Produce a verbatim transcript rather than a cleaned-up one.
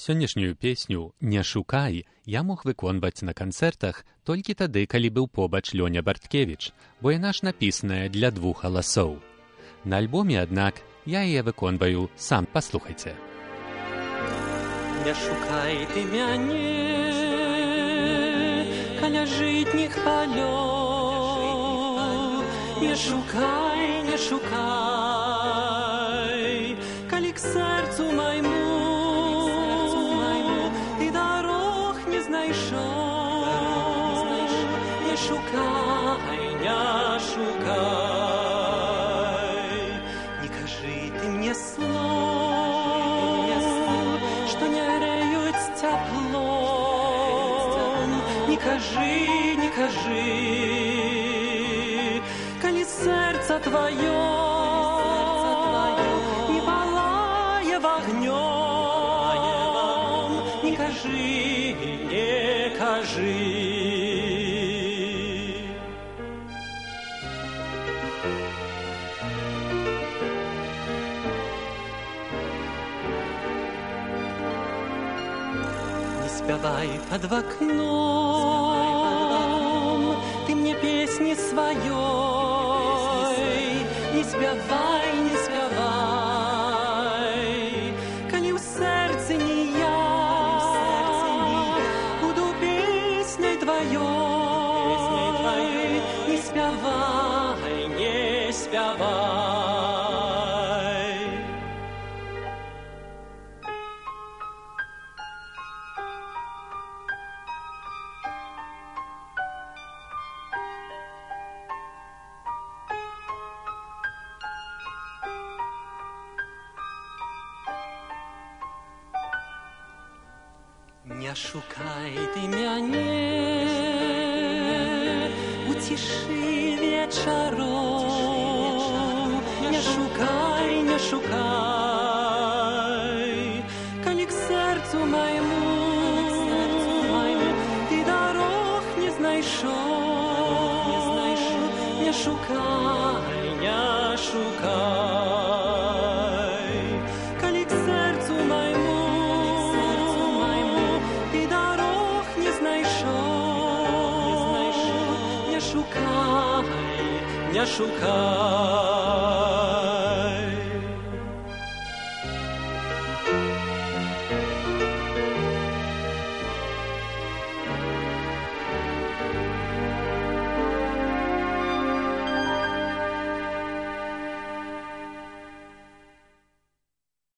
Сённяшнюю песню «Не шукай» я мог выконваць на канцэртах толькі тады, калі быў побач Лёня Барткевіч, бо яна ж напісаная для двух галасоў. На альбоме, аднак, я яе выконваю сам, паслухайце. Не шукай ты мяне каля жытніх палёў, не шукай, не шукай, калі к сэрцу майму ты дарог не знайшоў. Не шукай, не шукай, не кажы ты мне слоў, што не грэюць цяплом. Не кажы, не кажы, калі сэрца тваё не палае вагнём. Не кажы, не кажы. Не спявай пад вакном ты мне песні сваёй, не спявай, не спявай, калі ў сэрцы не я буду песняй тваёй. Не спявай, не спявай. Не шукай ты мяне у цішы вечароў. Не шукай, не шукай, калі к сэрцу майму ты дарог не знайшоў. Не шукай, не шукай, калі к сэрцу майму не шукай, не шукай.